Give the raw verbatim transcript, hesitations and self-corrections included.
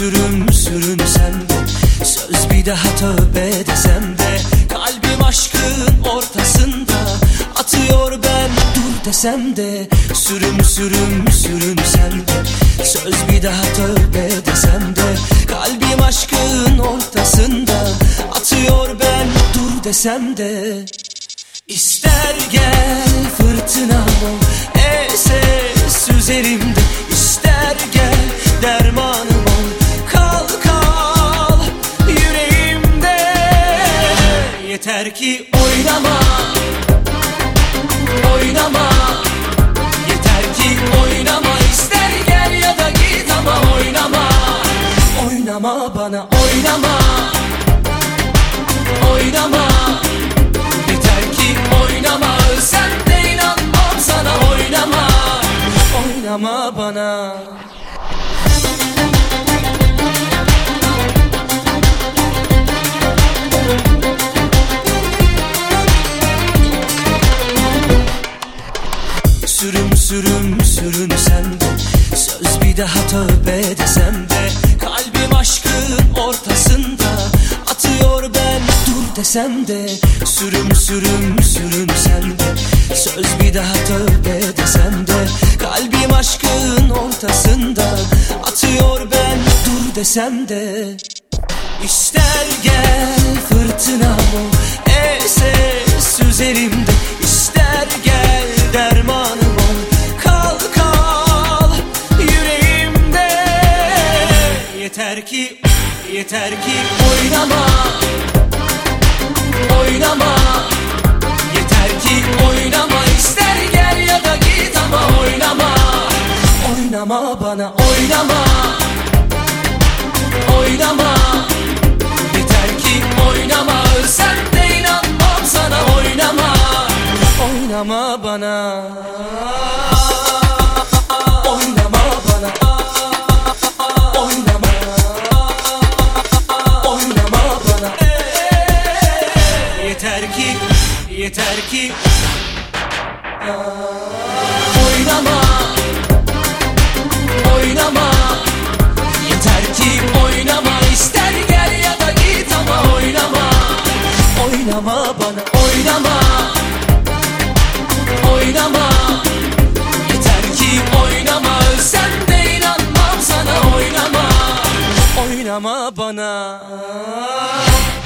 sürüm sürünsem de, söz bir daha tövbe desem de, kalbim aşkın ortasında atıyor ben dur desem de. Sürüm sürüm sürünsem de, söz bir daha tövbe desem de, kalbim aşkın ortasında atıyor ben dur desem de. İster gel fırtınam ol, es es üzerimde, ister gel dermanım ol, kal kal yüreğimde. Yeter ki oynama, oynama, yeter ki oynama, ister gel ya da git ama oynama. Oynama bana, oynama, oynama, yeter ki oynama, ölsem de inanmam sana. Oynama, oynama bana. Sürüm sürüm sürünsem de, söz bir daha tövbe desem de, kalbim aşkın ortasında atıyor ben dur desem de. Sürüm sürüm sürünsem de, söz bir daha tövbe desem de, kalbim aşkın ortasında atıyor ben dur desem de. İster gel fırtınam ol, es es üzerimde, ister gel dermanım ol, kal kal yüreğimde. Yeter ki, yeter ki oynama, oynama, yeter ki oynama, ister gel ya da git ama oynama. Oynama bana, oynama, oynama, yeter ki oynama, ölsem de inanmam sana. Oynama, oynama bana. Oynama bana, oynama, oynama bana. Yeter ki, yeter ki oynama, oynama, yeter ki oynama, ister gel ya da git ama oynama. Oynama bana, oynama, oynama, yeter ki oynama, ölsem de inanmam sana. Oynama, oynama bana.